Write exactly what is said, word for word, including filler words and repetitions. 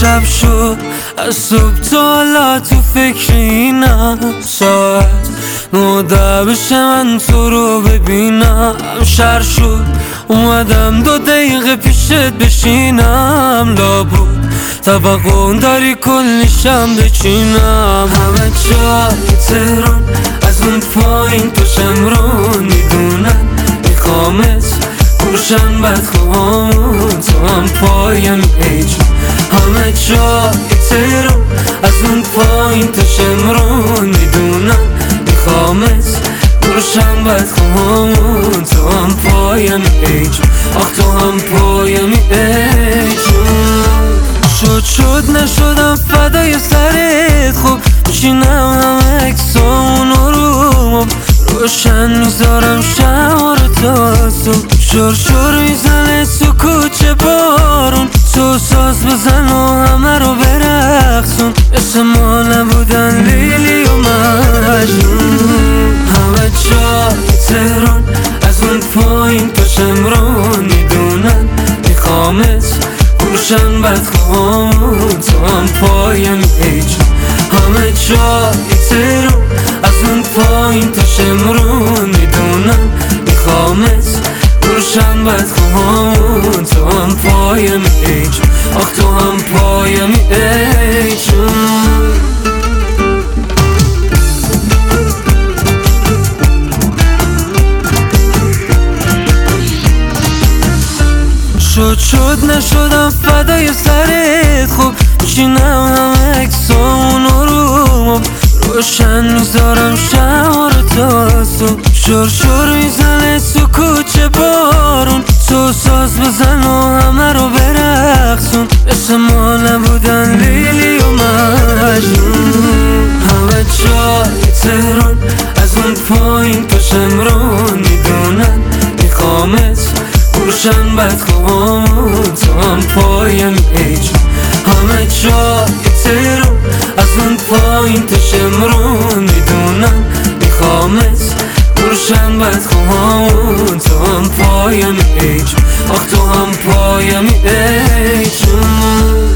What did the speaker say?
شب شد از صبح تا حالا تو فکر اینم، ساعت نوده بشه من تو رو ببینم. شر شد اومدم دو دقیقه پیشت بشینم، لابود توقع داری کلیشم بچینم. همه جای تهران از اون پایین تو شمرون میدونن میخوامت گوشن بدخواهامون تو هم پایم ایجون. همه جای تهران از اون پایین تو شمرون میدونن میخوامت گوشن بدخواهامون تو هم پایم ایجون. آخ تو هم پایم ایجون. شد شد نشدم فدای سرت، خب میشینم همه اکسامونو رو روشن میذارم شما رو تا صبح. شور شور میزنه تو کوچه بارون، تو ساز بزن و همه رو برقصون. اسم ما نبودن لیلی و مجنون. همه جای تهران از اون پایین تا شمرون میدونن میخوامت گوشن بدخواهامون تو هم پایم ایجون. همه جای تهران از اون پایین تا شمرون میدونن میخوامت گوشن بدخواهامون تو هم پایم ایجون. آخ تو هم پایم ایجون. شد شد نشدم فدای سرت، خب میشینم همه اکسامونو رو روشن میذارم شما رو تا صبح. شور شور میزنه تو کوچه بارون، تو ساز بزن و همه رو برقصون. اسم ما نبودن لیلی و مجنون. همه جای تهران از اون پایین تا شمرون میدونن میخوامت گوشن بدخواهامون تو هم پایم ایجون. همه جای تهران از اون پایین تا شمرون میدونن میخوامت گوشن بدخواهامون تو هم پایم ایجون. آخ تو هم پایم ایجون.